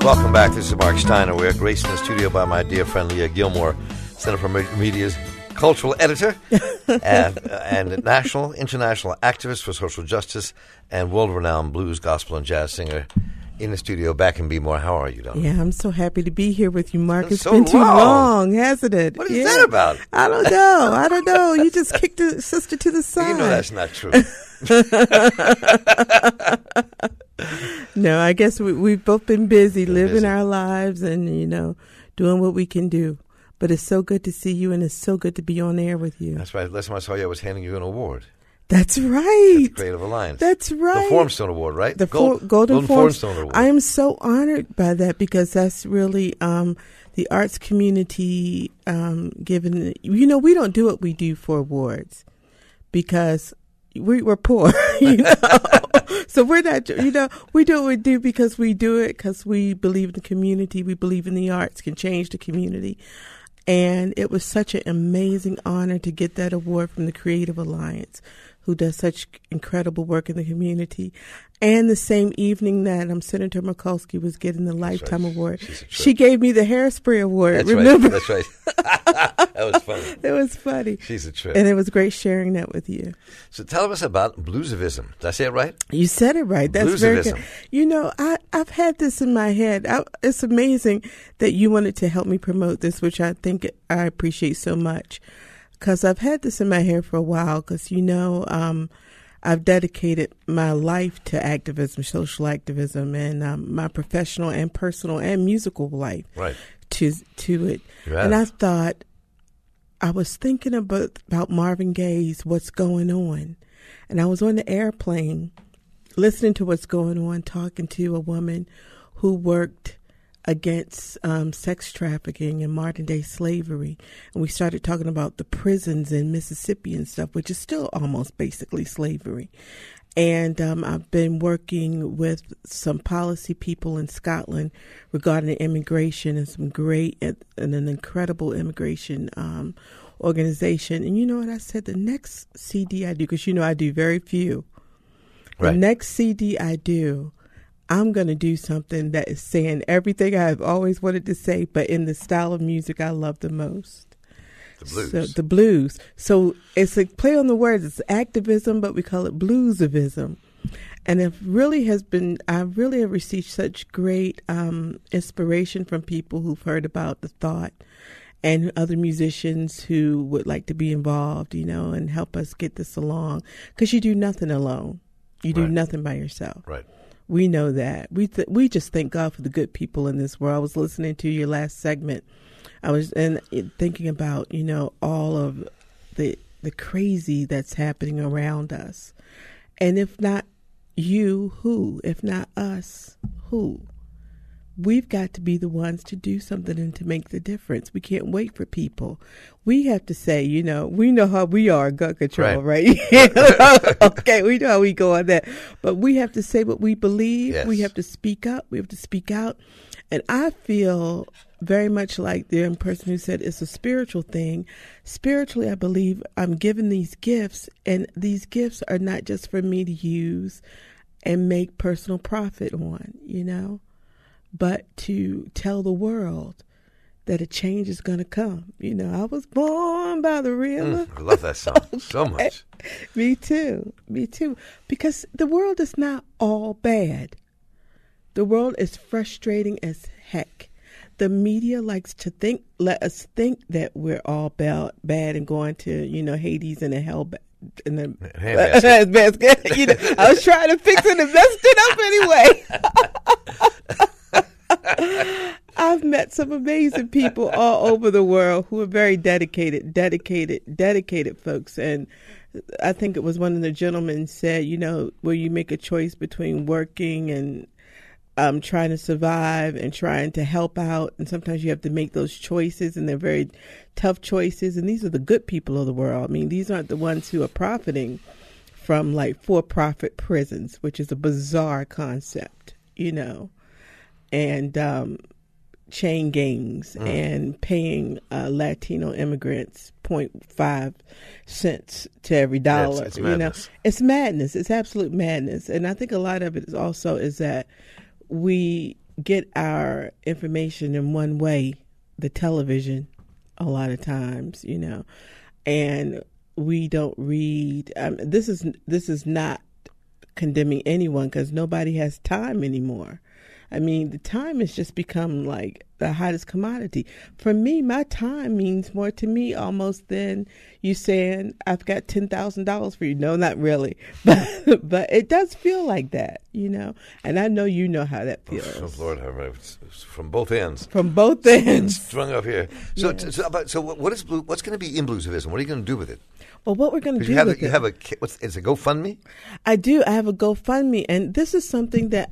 Welcome back. This is Mark Steiner. We're graced in the studio by my dear friend Leah Gilmore, Center for Media's cultural editor and national, international activist for social justice and world-renowned blues, gospel, and jazz singer in the studio back in Bmore. How are you, Donna? Yeah, I'm so happy to be here with you, Mark. It's so been too long, hasn't it? What is that about? I don't know. You just kicked the sister to the side. You know that's not true. No, I guess we've both been busy living our lives and, doing what we can do. But it's so good to see you, and it's so good to be on air with you. That's right. Last time I saw you, I was handing you an award. That's right. At the Creative Alliance. That's right. The Formstone Award, right? The Golden Formstone Award. I am so honored by that because that's really the arts community given. We don't do what we do for awards because we're poor, So we're not, we do what we do because we do it because we believe in the community. We believe in the arts can change the community. And it was such an amazing honor to get that award from the Creative Alliance, who does such incredible work in the community. And the same evening that Senator Mikulski was getting the Lifetime Award, she gave me the Hairspray Award. Remember? That's right. That was funny. It was funny. She's a trip. And it was great sharing that with you. So tell us about bluesivism. Did I say it right? You said it right. That's very good. I've had this in my head. It's amazing that you wanted to help me promote this, which I think I appreciate so much. Because I've had this in my head for a while. Because, I've dedicated my life to activism, social activism, and my professional and personal and musical life to it. And I thought, I was thinking about Marvin Gaye's What's Going On. And I was on the airplane listening to what's going on, talking to a woman who worked against sex trafficking and modern-day slavery. And we started talking about the prisons in Mississippi and stuff, which is still almost basically slavery. And I've been working with some policy people in Scotland regarding immigration and some great and an incredible immigration organization. And you know what I said? The next CD I do, because I do very few. The next CD I do, I'm going to do something that is saying everything I've always wanted to say, but in the style of music I love the most. The blues. So, the blues. So it's a play on the words. It's activism, but we call it bluesivism. And I really have received such great inspiration from people who've heard about the thought and other musicians who would like to be involved, and help us get this along. Because you do nothing alone. You do nothing by yourself. Right. We know that. We just thank God for the good people in this world. I was listening to your last segment. I was thinking about, all of the crazy that's happening around us. And if not you, who? If not us, who? We've got to be the ones to do something and to make the difference. We can't wait for people. We have to say, we know how we are gun control, right? Okay, we know how we go on that. But we have to say what we believe. Yes. We have to speak up. We have to speak out. And I feel very much like the person who said it's a spiritual thing. Spiritually, I believe I'm given these gifts, and these gifts are not just for me to use and make personal profit on, but to tell the world that a change is going to come. I was born by the river. I love that song so much. Me too. Because the world is not all bad. The world is frustrating as heck. The media likes to let us think that we're all bad and going to, Hades and a hell in the basket. I was trying to fix it and messed it up anyway. I've met some amazing people all over the world who are very dedicated folks. And I think it was one of the gentlemen said, where you make a choice between working and trying to survive and trying to help out. And sometimes you have to make those choices, and they're very tough choices. And these are the good people of the world. I mean, these aren't the ones who are profiting from like for-profit prisons, which is a bizarre concept, and chain gangs and paying Latino immigrants 0.5 cents to every dollar. It's madness. It's madness. It's absolute madness. And I think a lot of it is also is that we get our information in one way, the television, a lot of times, and we don't read. This is not condemning anyone because nobody has time anymore. I mean, the time has just become like the hottest commodity. For me, my time means more to me almost than you saying, I've got $10,000 for you. No, not really. But it does feel like that, And I know you know how that feels. Oh, Lord have mercy. From both ends. From both ends. Strung up here. So, Yes. so what's going to be in Bluesivism? What are you going to do with it? Well, what we're going to do You with it. have is it GoFundMe? I do. I have a GoFundMe. And this is something that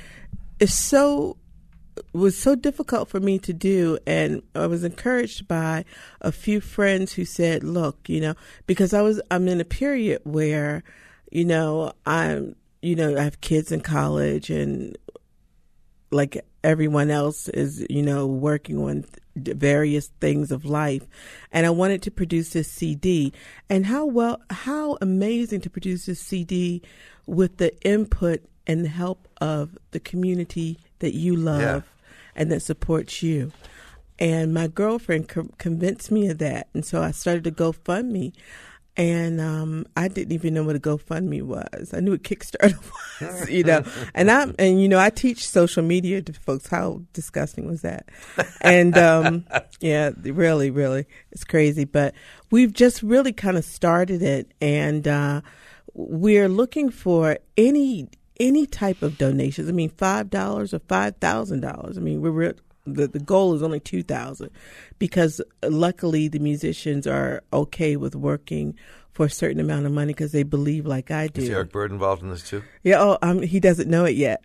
was so difficult for me to do, and I was encouraged by a few friends who said, look, because I'm in a period where, I have kids in college, and like everyone else is, working on various things of life, and I wanted to produce this CD. And how amazing to produce this CD with the input and the help of the community that you love and that supports you. And my girlfriend convinced me of that. And so I started a GoFundMe. And I didn't even know what a GoFundMe was. I knew what Kickstarter was, And I teach social media to folks. How disgusting was that? And really, really, it's crazy. But we've just really kind of started it, and we're looking for any type of donations. I mean, $5 or $5,000. I mean, the goal is only $2,000 because luckily the musicians are okay with working for a certain amount of money because they believe like I do. Is Eric Bird involved in this too? Yeah. He doesn't know it yet.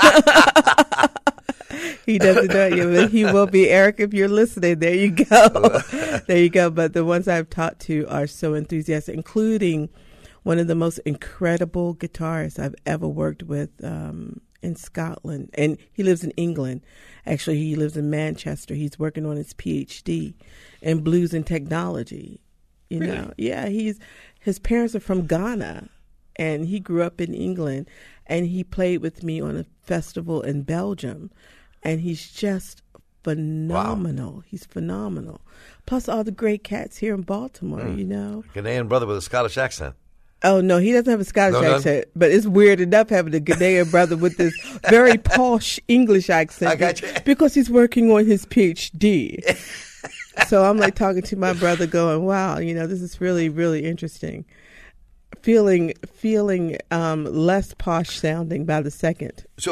He doesn't know it yet, but he will be. Eric, if you're listening, there you go. There you go. But the ones I've talked to are so enthusiastic, including one of the most incredible guitarists I've ever worked with in Scotland. And he lives in England. Actually, he lives in Manchester. He's working on his PhD in blues and technology. Really? Yeah, his parents are from Ghana, and he grew up in England, and he played with me on a festival in Belgium, and he's just phenomenal. Wow. He's phenomenal. Plus all the great cats here in Baltimore, Ghanaian brother with a Scottish accent. Oh, no, he doesn't have a Scottish accent, but it's weird enough having a Ghanaian brother with this very posh English accent. I got you. Because he's working on his PhD. So I'm like talking to my brother going, wow, this is really, really interesting. Feeling less posh sounding by the second. So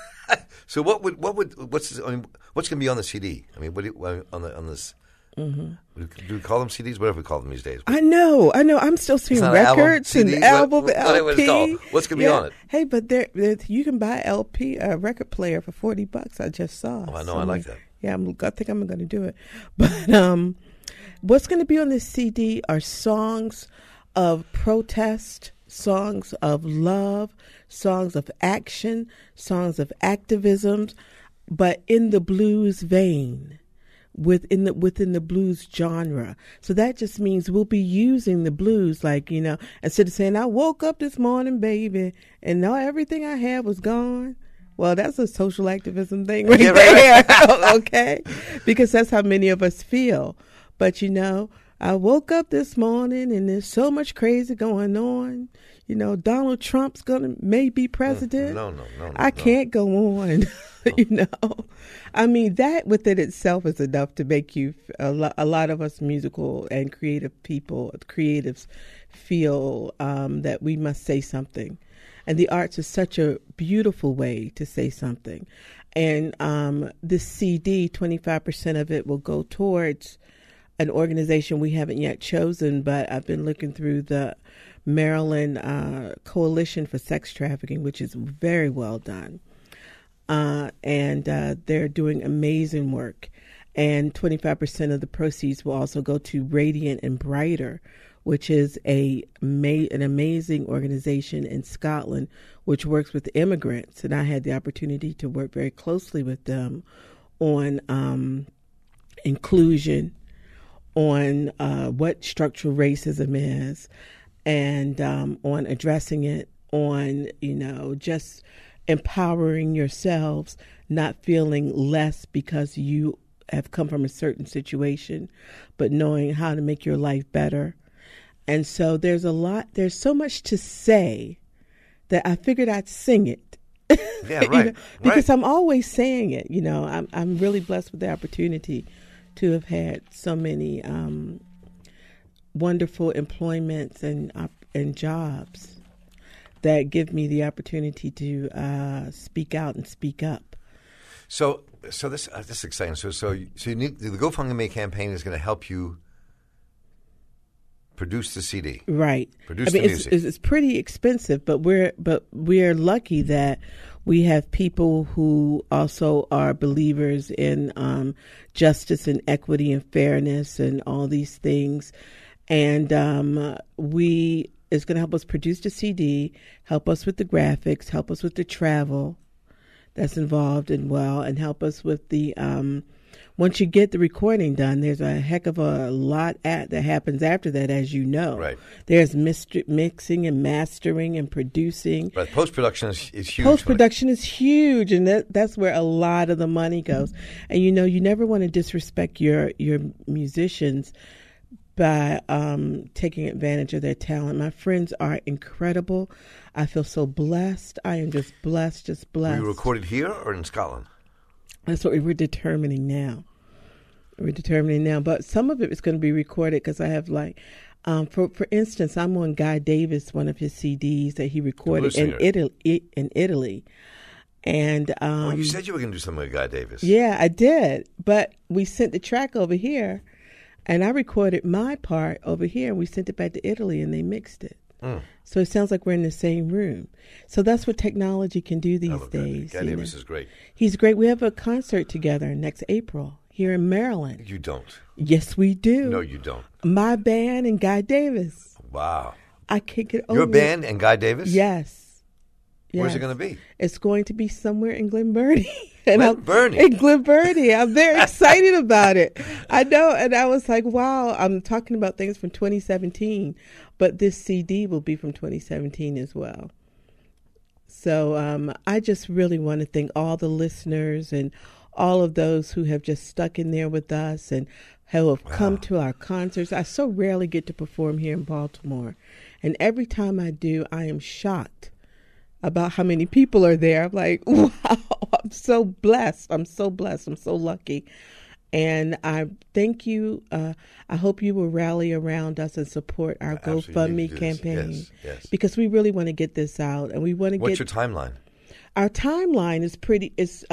what's going to be on the CD? I mean, on this? Mm-hmm. Do we call them CDs? Whatever we call them these days. I know. I'm still seeing records and album, LP. What's going to be on it? Hey, but there you can buy a record player for $40. I just saw. Oh, I know. I like that. Yeah, I think I'm going to do it. But what's going to be on this CD are songs of protest, songs of love, songs of action, songs of activism, but in the blues vein. Within the blues genre. So that just means we'll be using the blues, like, instead of saying, I woke up this morning, baby, and now everything I had was gone. Well, that's a social activism thing right there, okay? Because that's how many of us feel. But, I woke up this morning and there's so much crazy going on. Donald Trump's may be president. No. I can't go on. I mean, that within itself is enough to make you, a lot of us musical and creative people, creatives, feel that we must say something. And the arts is such a beautiful way to say something. And this CD, 25% of it will go towards an organization we haven't yet chosen, but I've been looking through the Maryland Coalition for Sex Trafficking, which is very well done. And they're doing amazing work. And 25% of the proceeds will also go to Radiant and Brighter, which is an amazing organization in Scotland, which works with immigrants. And I had the opportunity to work very closely with them on inclusion, on what structural racism is, and on addressing it, on, just empowering yourselves, not feeling less because you have come from a certain situation, but knowing how to make your life better. And so there's so much to say that I figured I'd sing it. Yeah, right. Because I'm always saying it. I'm really blessed with the opportunity to have had so many wonderful employments and jobs that give me the opportunity to speak out and speak up. So this is exciting. So you need the GoFundMe campaign is going to help you produce the CD, right? Produce the music. It's pretty expensive, but we're lucky that we have people who also are believers in justice and equity and fairness and all these things, and it's going to help us produce the CD, help us with the graphics, help us with the travel that's involved and help us with the once you get the recording done, there's a heck of a lot that happens after that, as you know. Right. There's mixing and mastering and producing. Right. Post-production is huge. Post-production is huge, and that's where a lot of the money goes. And you never want to disrespect your musicians by taking advantage of their talent. My friends are incredible. I feel so blessed. I am just blessed. Were you recorded here or in Scotland? That's what we're determining now. But some of it is going to be recorded because I have for instance, I'm on Guy Davis, one of his CDs that he recorded in Italy. And you said you were going to do something with Guy Davis. Yeah, I did. But we sent the track over here, and I recorded my part over here, and we sent it back to Italy, and they mixed it. So it sounds like we're in the same room. So that's what technology can do these days. Guy Davis is great. He's great. We have a concert together next April here in Maryland. You don't? Yes, we do. No, you don't. My band and Guy Davis. Wow. I can't get over your band and Guy Davis? Yes. Where's it going to be? It's going to be somewhere in Glen Burnie. In Glen Burnie. I'm very excited about it. I know. And I was like, wow, I'm talking about things from 2017, but this CD will be from 2017 as well. So I just really want to thank all the listeners and all of those who have just stuck in there with us and who have come to our concerts. I so rarely get to perform here in Baltimore. And every time I do, I am shocked about how many people are there. I'm like, wow, I'm so blessed. I'm so lucky. And I thank you. I hope you will rally around us and support our GoFundMe campaign. Yes. Because we really want to get this out, and we want to What's your timeline? Our timeline is pretty. It's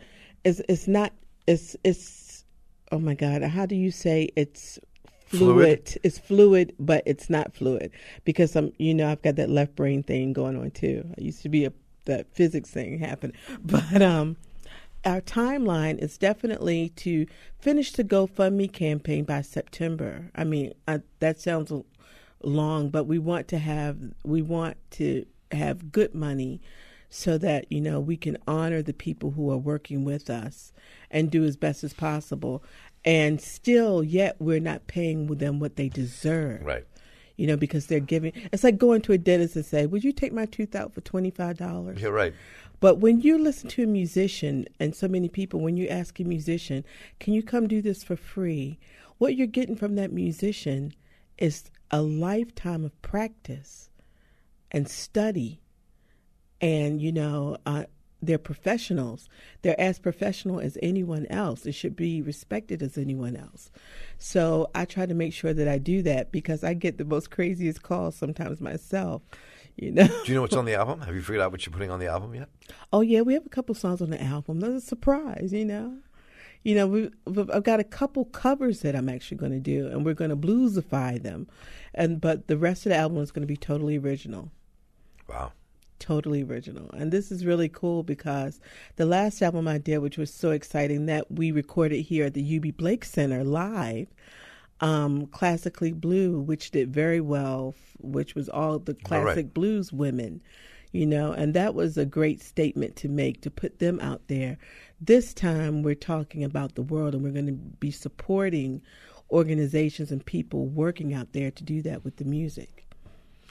oh my God, how do you say it's fluid? It's fluid, but it's not fluid because I've got that left brain thing going on too. I used to be that physics thing happened, but our timeline is definitely to finish the GoFundMe campaign by September. I mean, that sounds long, but we want to have good money so that, we can honor the people who are working with us and do as best as possible. And still, yet we're not paying them what they deserve. Right. Because they're giving. It's like going to a dentist and say, would you take my tooth out for $25? You're right. But when you listen to a musician, and so many people, when you ask a musician, can you come do this for free? What you're getting from that musician is a lifetime of practice and study. And, they're professionals. They're as professional as anyone else. It should be respected as anyone else. So I try to make sure that I do that because I get the most craziest calls sometimes myself. Do you know what's on the album? Have you figured out what you're putting on the album yet? Oh, yeah. We have a couple songs on the album. That's a surprise, I've got a couple covers that I'm actually going to do, and we're going to bluesify them. But the rest of the album is going to be totally original. Wow. Totally original. And this is really cool because the last album I did, which was so exciting, that we recorded here at the UB Blake Center live, Classically Blue, which did very well, which was all the classic blues women, and that was a great statement to make, to put them out there. This time we're talking about the world, and we're going to be supporting organizations and people working out there to do that with the music.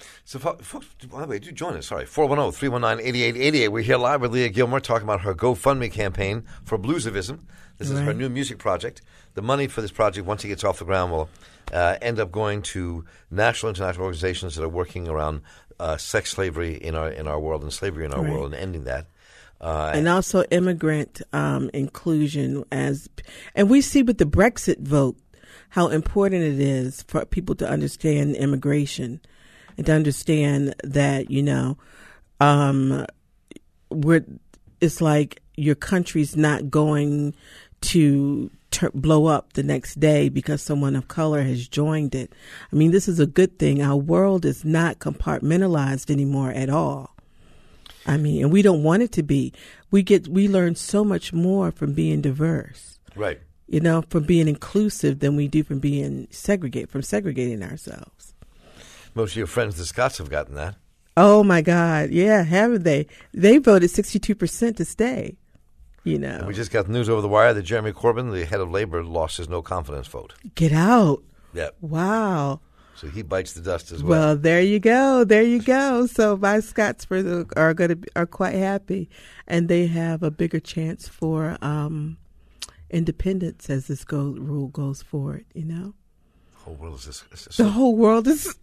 So, folks, by the way, do join us. Sorry, 410-319-8888. We're here live with Leah Gilmore talking about her GoFundMe campaign for Bluesivism. This is her new music project. The money for this project, once it gets off the ground, will end up going to national, international organizations that are working around sex slavery in our world and slavery in our world and ending that. And also immigrant inclusion. And we see with the Brexit vote how important it is for people to understand immigration and to understand that, it's like your country's not going to blow up the next day because someone of color has joined it. I mean, this is a good thing. Our world is not compartmentalized anymore at all. I mean, and we don't want it to be. We learn so much more from being diverse. Right. From being inclusive than we do from being segregating ourselves. Most of your friends, the Scots, have gotten that. Oh, my God. Yeah, haven't they? They voted 62% to stay, And we just got the news over the wire that Jeremy Corbyn, the head of Labour, lost his no-confidence vote. Get out. Yeah. Wow. So he bites the dust as well. Well, there you go. There you go. So my Scots are quite happy, and they have a bigger chance for independence as this rule goes forward, The whole world is the whole world is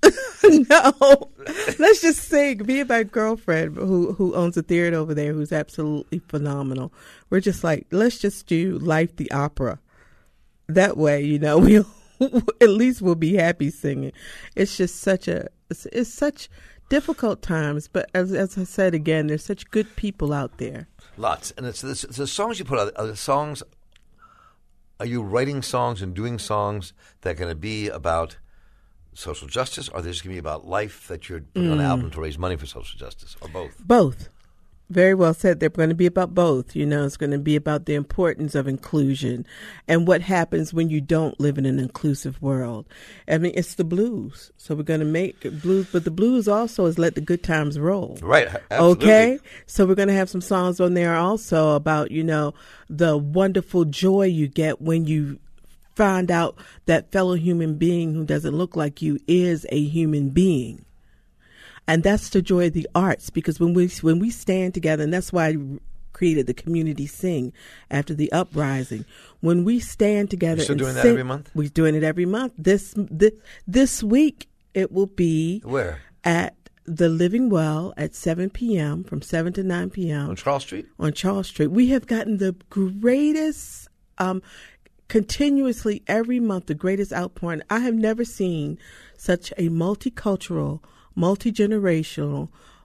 no. Let's just sing. Me and my girlfriend who owns a theater over there, who's absolutely phenomenal. We're just like, let's just do Life the Opera. That way, we'll at least we'll be happy singing. It's just it's such difficult times, but as I said again, there's such good people out there. Lots, and it's the songs you put out. Are the songs? Are you writing songs and doing songs that are going to be about social justice, or are they just going to be about life that you're putting on an album to raise money for social justice, or both? Both. Very well said. They're going to be about both. It's going to be about the importance of inclusion and what happens when you don't live in an inclusive world. I mean, it's the blues. So we're going to make blues, but the blues also is let the good times roll. Right. Absolutely. Okay. So we're going to have some songs on there also about, the wonderful joy you get when you find out that fellow human being who doesn't look like you is a human being. And that's the joy of the arts, because when we stand together, and that's why I created the Community Sing after the uprising. When we stand together, you're still doing that sing, every month? We're doing it every month. This week it will be where? At the Living Well at 7 p.m. from 7 to 9 p.m. On Charles Street. On Charles Street, we have gotten the greatest. Continuously every month, the greatest outpouring. I have never seen such a multicultural, multi-generational,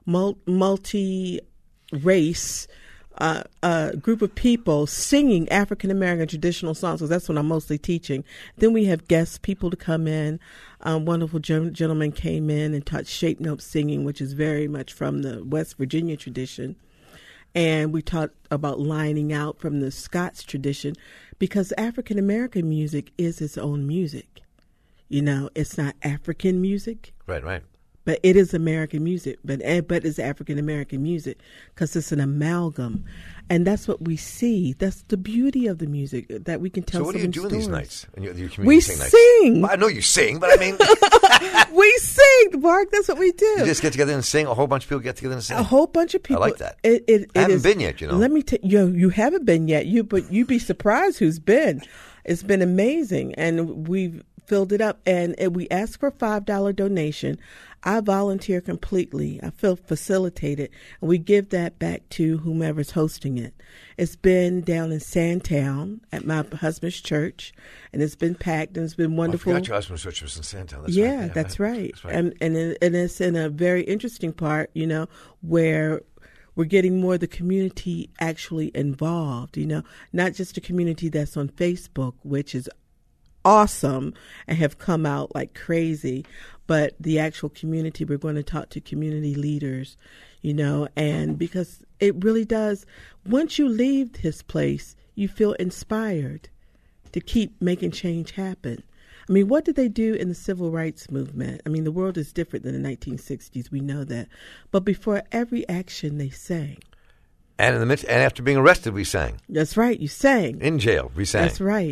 multi-race group of people singing African-American traditional songs, because that's what I'm mostly teaching. Then we have guest people to come in. Wonderful gentleman came in and taught shape note singing, which is very much from the West Virginia tradition. And we taught about lining out from the Scots tradition, because African-American music is its own music. It's not African music. Right. But it is American music, but it's African-American music because it's an amalgam. And that's what we see. That's the beauty of the music, that we can tell. So what do you do stories. These nights? Your community we sing. Well, I know you sing, but I mean... We sing, Mark. That's what we do. You just get together and sing? A whole bunch of people get together and sing? A whole bunch of people. I like that. I haven't been yet, Let me tell you, you haven't been yet. But you'd be surprised who's been. It's been amazing. And we've filled it up. And we ask for a $5 donation. I volunteer completely. I feel facilitated. And we give that back to whomever's hosting it. It's been down in Sandtown at my husband's church. And it's been packed, and it's been wonderful. I forgot your husband's church was in Sandtown. That's right. Yeah, that's right. That's right. And it's in a very interesting part, where we're getting more of the community actually involved, not just the community that's on Facebook, which is awesome and have come out like crazy, but the actual community. We're going to talk to community leaders, and because it really does, once you leave this place, you feel inspired to keep making change happen. I mean, what did they do in the civil rights movement? I mean, the world is different than the 1960s. We know that. But before every action, they sang. And and after being arrested, we sang. That's right. You sang. In jail, we sang. That's right.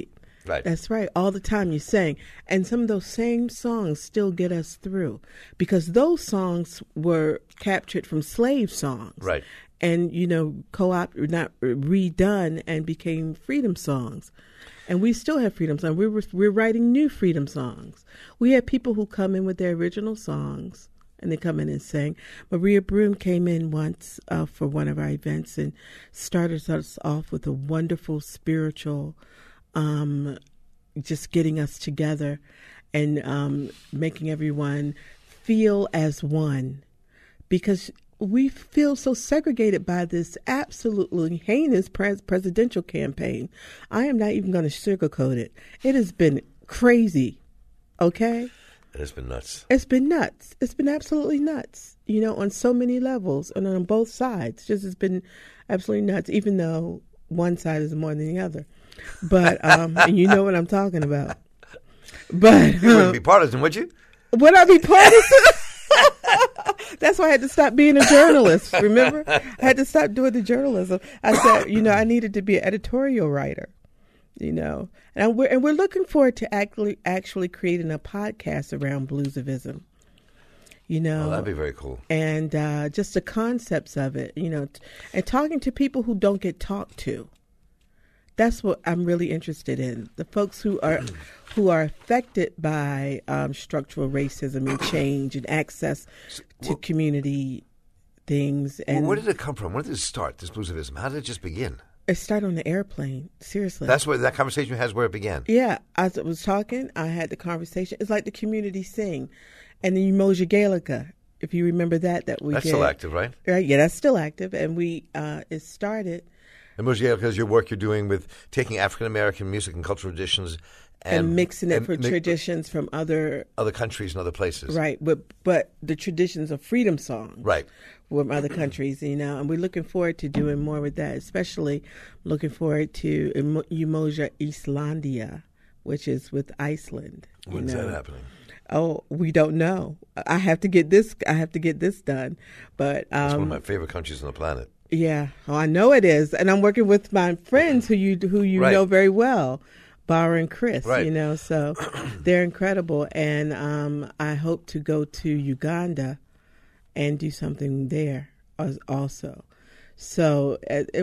Right. That's right. All the time you sang. And some of those same songs still get us through because those songs were captured from slave songs. Right. And, not redone and became freedom songs. And we still have freedom songs. We're writing new freedom songs. We have people who come in with their original songs and they come in and sing. Maria Broom came in once for one of our events and started us off with a wonderful spiritual, just getting us together and making everyone feel as one. Because we feel so segregated by this absolutely heinous presidential campaign. I am not even going to sugarcoat it. It has been crazy, okay? It has been nuts. It's been nuts. It's been absolutely nuts, on so many levels and on both sides. Just it's been absolutely nuts, even though one side is more than the other. But, and you know what I'm talking about. But you wouldn't be partisan, would you? Would I be partisan? That's why I had to stop being a journalist, remember? I had to stop doing the journalism. I said, I needed to be an editorial writer, And we're looking forward to actually creating a podcast around bluesivism, Oh, that'd be very cool. And just the concepts of it, and talking to people who don't get talked to. That's what I'm really interested in. The folks who are affected by structural racism and change and access to community things. And where did it come from? Where did it start, this bluesivism? How did it just begin? It started on the airplane, seriously. That's where that conversation has where it began. Yeah, as I was talking, I had the conversation. It's like the community sing. And the Umoja Gaelica, if you remember that we That's did. still active, right? Right, yeah, that's still active. And it started... And Umoja Gaelica is your work you're doing with taking African-American music and cultural traditions and mixing it for traditions from other countries and other places. Right, but the traditions of freedom songs. Right. From other countries, and we're looking forward to doing more with that, especially looking forward to Umoja Islandia, which is with Iceland. When's that happening? Oh, we don't know. I have to get this done. But it's one of my favorite countries on the planet. Yeah, I know it is, and I'm working with my friends who you right. know very well, Bar and Chris. Right. So they're incredible, and I hope to go to Uganda and do something there also. So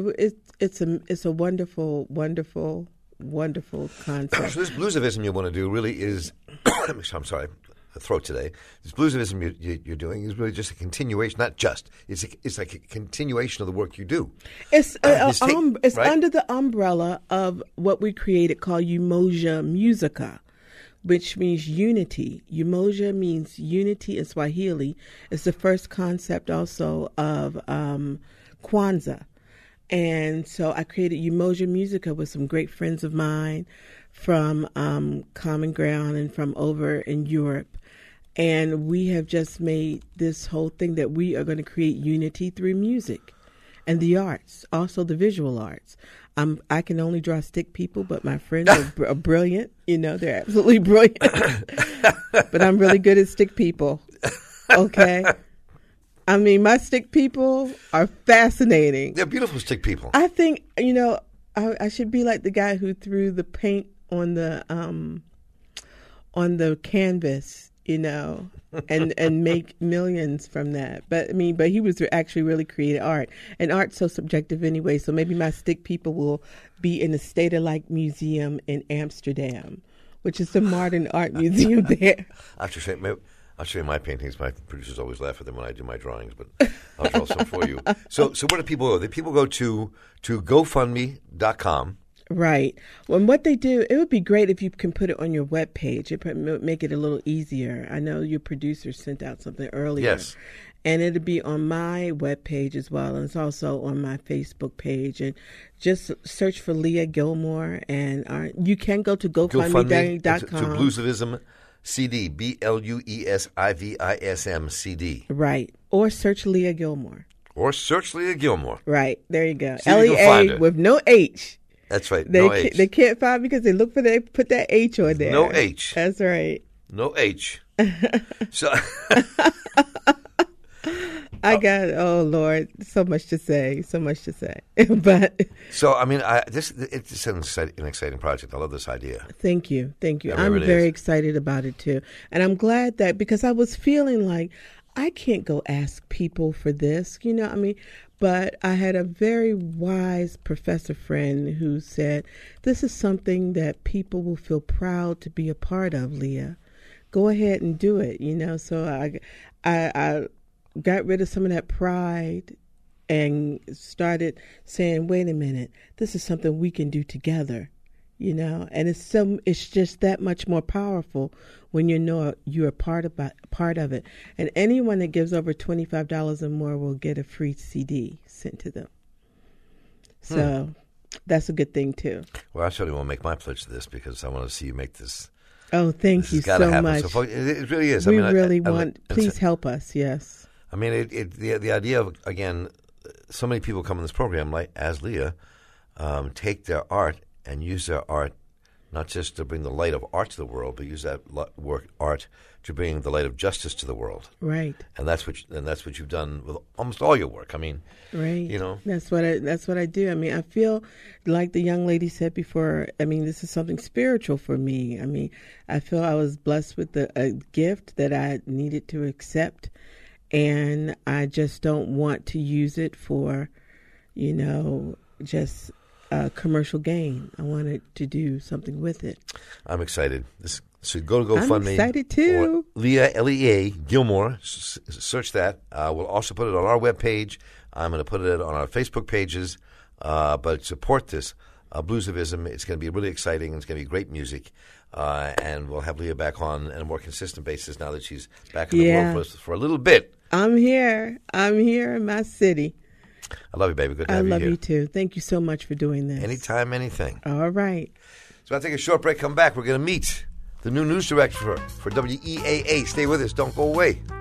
it's a wonderful, wonderful, wonderful concept. So this bluesivism you want to do really is, I'm sorry, the throat today. This bluesivism you're doing is really just a continuation, not just. It's like a continuation of the work you do. It's right? under the umbrella of what we created called Umoja Musica, which means unity. Umoja means unity in Swahili. It's the first concept also of Kwanzaa. And so I created Umoja Musica with some great friends of mine from Common Ground and from over in Europe. And we have just made this whole thing that we are going to create unity through music and the arts, also the visual arts. I can only draw stick people, but my friends are brilliant. They're absolutely brilliant. But I'm really good at stick people. Okay? I mean, my stick people are fascinating. They're beautiful stick people. I think, I should be like the guy who threw the paint on the canvas, and make millions from that. But he was actually really creating art. And art's so subjective anyway, so maybe my stick people will be in the Stedelijk Museum in Amsterdam, which is the modern art museum there. I'll show you my paintings. My producers always laugh at them when I do my drawings, but I'll draw some for you. So where do people go? The people go to GoFundMe.com. Right. Well, what they do, it would be great if you can put it on your webpage. It would make it a little easier. I know your producer sent out something earlier. Yes. And it'll be on my webpage as well. And it's also on my Facebook page. And just search for Leah Gilmore. And you can go to GoFundMe.com. To Bluesivism CD, BLUESIVISM CD. Right. Or search Leah Gilmore. Right. There you go. See LEA with no H. That's right. No H. They can't find because they put that H on there. No H. That's right. No H. So I got, oh Lord, so much to say. But so, I mean, it's an exciting project. I love this idea. Thank you. Yeah, I'm very excited about it too. And I'm glad that, because I was feeling like I can't go ask people for this, but I had a very wise professor friend who said, this is something that people will feel proud to be a part of, Leah. Go ahead and do it, So I got rid of some of that pride and started saying, wait a minute, this is something we can do together, and it's just that much more powerful when you're a part of it. And anyone that gives over $25 or more will get a free CD sent to them. So that's a good thing too. Well, I certainly won't make my pledge to this because I want to see you make this. Oh, thank you so much. So, it really is. We really want. Please help us. Yes. I mean, the idea of, again, so many people come in this program, like as Leah, take their art and use their art not just to bring the light of art to the world, but use that art to bring the light of justice to the world. Right. And that's what you've done with almost all your work. I mean, right. That's what I do. I mean, I feel like the young lady said before. I mean, this is something spiritual for me. I mean, I feel I was blessed with a gift that I needed to accept, and I just don't want to use it for, just commercial gain. I wanted to do something with it. I'm excited. So go to GoFundMe. I'm excited too. Leah, L-E-A, Gilmore. Search that. We'll also put it on our webpage. I'm going to put it on our Facebook pages. But support this. Bluesivism. It's going to be really exciting. It's going to be great music. And we'll have Leah back on a more consistent basis now that she's back in the world for a little bit. I'm here in my city. I love you, baby. Good to have you here. I love you, too. Thank you so much for doing this. Anytime, anything. All right. So I'll take a short break, come back. We're going to meet the new news director for WEAA. Stay with us. Don't go away.